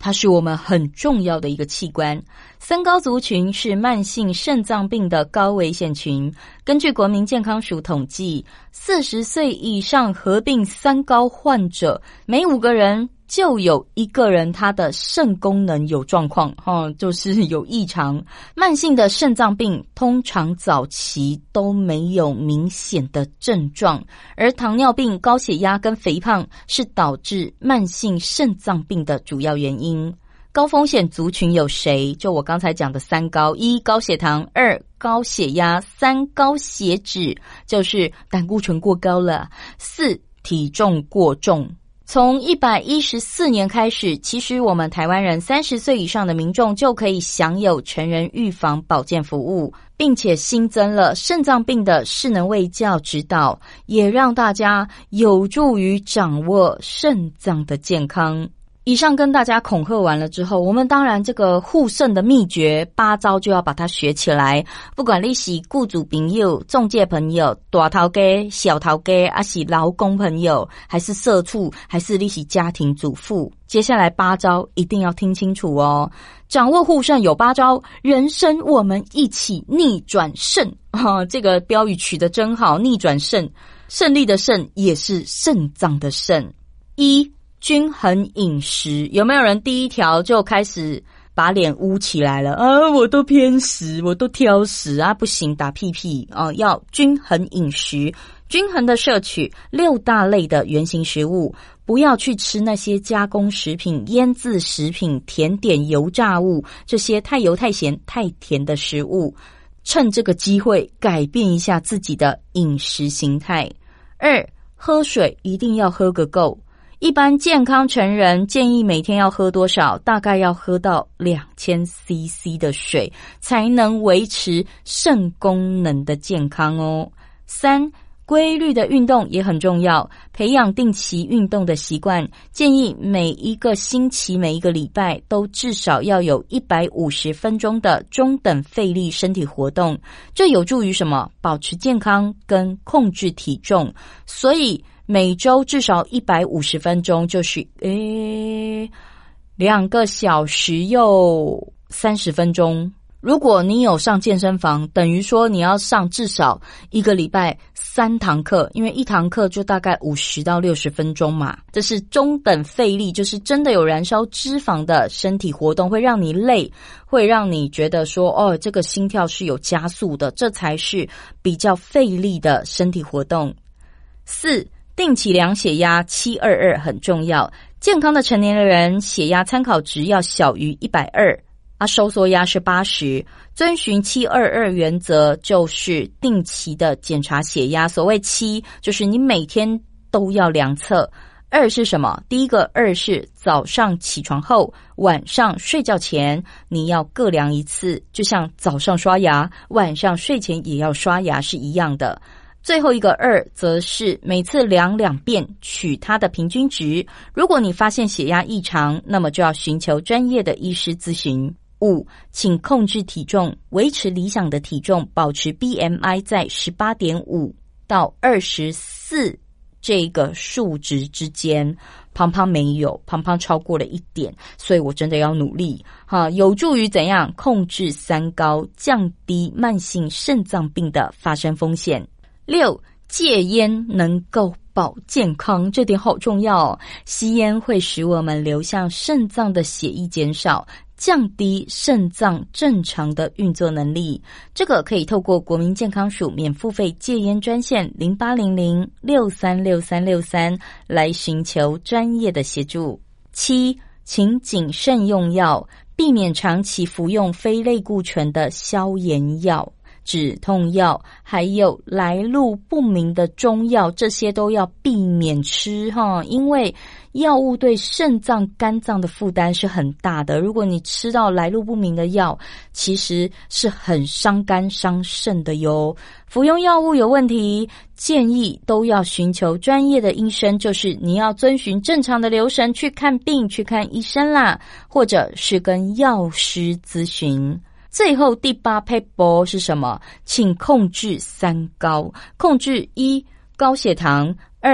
Speaker 1: 它是我们很重要的一个器官。三高族群是慢性肾脏病的高危险群。根据国民健康署统计，四十岁以上合并三高患者，每五个人就有一个人他的肾功能有状况，哦，就是有异常。慢性的肾脏病通常早期都没有明显的症状，而糖尿病、高血压跟肥胖是导致慢性肾脏病的主要原因。高风险族群有谁？就我刚才讲的三高：一、高血糖；二、高血压；三、高血脂，就是胆固醇过高了；四、体重过重。从一百一十四年开始，其实我们台湾人三十岁以上的民众就可以享有成人预防保健服务，并且新增了肾脏病的适能卫教指导，也让大家有助于掌握肾脏的健康。以上跟大家恐吓完了之后，我们当然这个护肾的秘诀八招就要把它学起来。不管你是雇主朋友、中介朋友、大头家、小头家，还是劳工朋友，还是社畜，还是你是家庭主妇，接下来八招一定要听清楚哦。掌握护肾有八招，人生我们一起逆转肾啊！这个标语取得真好，逆转肾，胜利的胜也是肾脏的肾。一、均衡饮食。有没有人第一条就开始把脸捂起来了啊？我都偏食，我都挑食啊，不行，打屁屁啊！要均衡饮食，均衡的摄取六大类的原型食物，不要去吃那些加工食品、腌制食品、甜点、油炸物，这些太油、太咸、太甜的食物。趁这个机会改变一下自己的饮食形态。二、喝水一定要喝个够。一般健康成人建议每天要喝多少？大概要喝到两千 C C 的水，才能维持肾功能的健康哦。三、规律的运动也很重要，培养定期运动的习惯，建议每一个星期、每一个礼拜都至少要有一百五十分钟的中等费力身体活动，这有助于什么？保持健康跟控制体重。所以每周至少一百五十分钟，就是诶两个小时又三十分钟。如果你有上健身房，等于说你要上至少一个礼拜三堂课，因为一堂课就大概五十到六十分钟嘛。这是中等费力，就是真的有燃烧脂肪的身体活动，会让你累，会让你觉得说哦，这个心跳是有加速的，这才是比较费力的身体活动。四、定期量血压七二二很重要，健康的成年人血压参考值要小于一百二，啊，收缩压是八十，遵循七二二原则就是定期的检查血压。所谓七就是你每天都要量测，二是什么？第一个二是早上起床后、晚上睡觉前你要各量一次，就像早上刷牙、晚上睡前也要刷牙是一样的。最后一个二则是每次量两遍，取它的平均值。如果你发现血压异常，那么就要寻求专业的医师咨询。五、请控制体重，维持理想的体重，保持 B M I 在 十八点五 到二十四这个数值之间。胖胖没有，胖胖超过了一点，所以我真的要努力哈，有助于怎样控制三高，降低慢性肾脏病的发生风险。六、戒烟能够保健康，这点好重要哦。吸烟会使我们流向肾脏的血液减少，降低肾脏正常的运作能力。这个可以透过国民健康署免付费戒烟专线零八零零六三六三六三来寻求专业的协助。七、请谨慎用药，避免长期服用非类固醇的消炎药、止痛药，还有来路不明的中药，这些都要避免吃哈，因为药物对肾脏、肝脏的负担是很大的。如果你吃到来路不明的药，其实是很伤肝伤肾的哟。服用药物有问题，建议都要寻求专业的医生，就是你要遵循正常的流程去看病、去看医生啦，或者是跟药师咨询。最后第八撇步是什么？请控制三高，控制一、高血糖；二、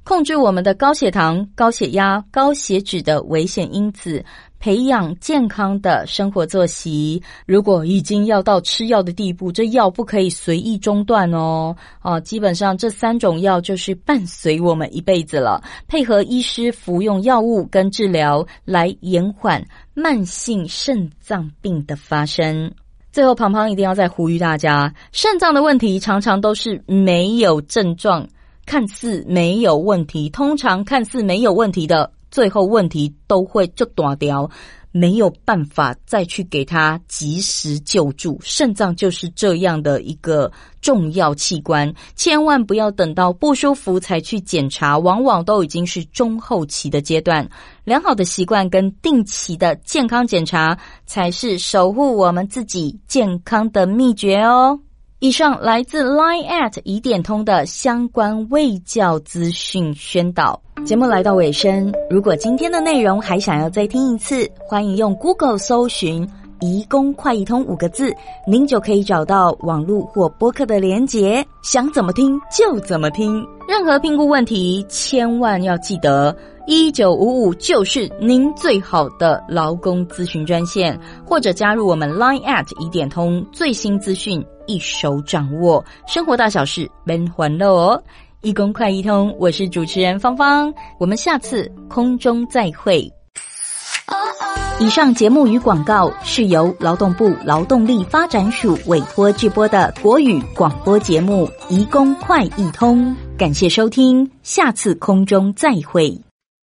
Speaker 1: 控制我们的高血糖、高血压、高血脂的危险因子，培养健康的生活作息。如果已经要到吃药的地步，这药不可以随意中断哦。啊，基本上这三种药就是伴随我们一辈子了。配合医师服用药物跟治疗，来延缓慢性肾脏病的发生。最后，胖胖一定要再呼吁大家，肾脏的问题常常都是没有症状，看似没有问题，通常看似没有问题的，最后问题都会就大条，没有办法再去给他及时救助。肾脏就是这样的一个重要器官，千万不要等到不舒服才去检查，往往都已经是中后期的阶段。良好的习惯跟定期的健康检查，才是守护我们自己健康的秘诀哦。以上来自 Line at 疑点通的相关卫教资讯宣导。节目来到尾声，如果今天的内容还想要再听一次，欢迎用 Google 搜寻移工快易通五个字，您就可以找到网络或播客的连结，想怎么听就怎么听。任何评估问题千万要记得一九五五就是您最好的劳工咨询专线，或者加入我们 Line at 疑点通，最新资讯一手掌握，生活大小事免烦恼哦。移工快易通，我是主持人芳芳，我们下次空中再会。以上节目与广告是由劳动部劳动力发展署委托制播的国语广播节目《移工快易通》，感谢收听，下次空中再会。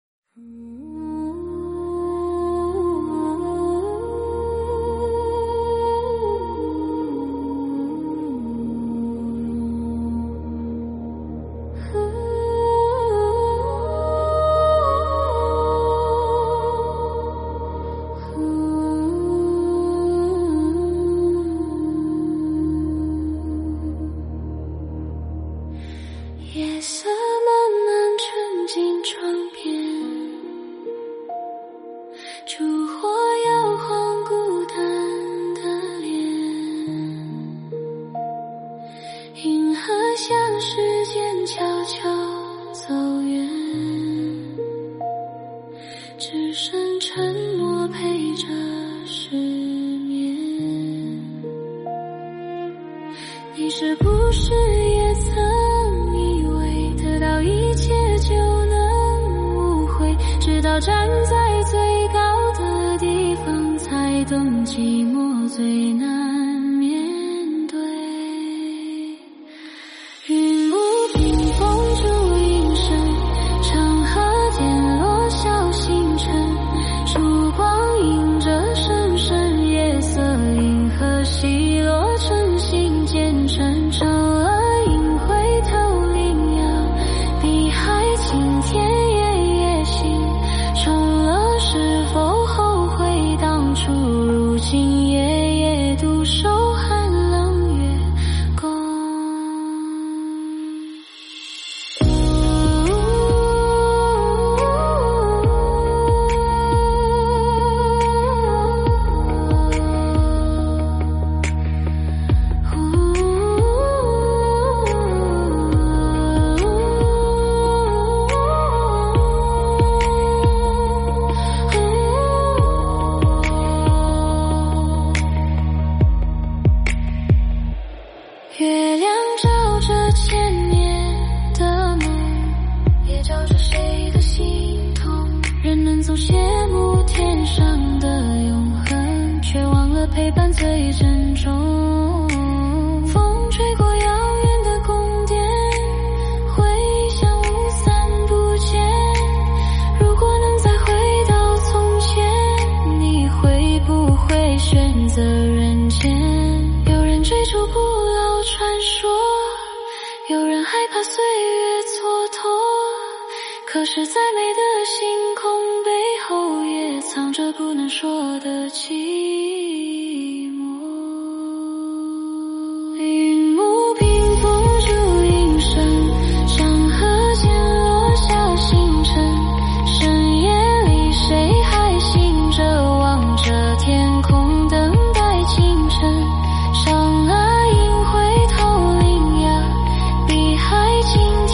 Speaker 7: 夜色慢慢沉进窗边，烛火摇晃孤单的脸，银河像时间悄悄走远，只剩沉默陪着失眠。你是不是也曾以为得到一切就能无悔，直到站在最高的地方才懂寂寞最难面对。云雾屏风烛影声，长河滇落小星辰，烛光映着深深夜色，银河稀落成心渐沉，嫦娥应回头领羊，碧海青天夜夜心，重了是否后悔当初，如今夜夜独守寒冷月宫。月亮照着千年的梦，也照着谁的心痛。人能走谢幕天上的永恒，却忘了陪伴最珍重。风吹过遥远的宫殿，回响无散不见。如果能再回到从前，你会不会选择人间？有人追逐不老传说，有人害怕岁月蹉跎，可是再美的星空背后也藏着不能说的寂寞。云雾屏风烛影声，长河滇落下星辰，深夜里谁还醒着，望着天空等待清晨。嫦娥应回头领呀，碧海青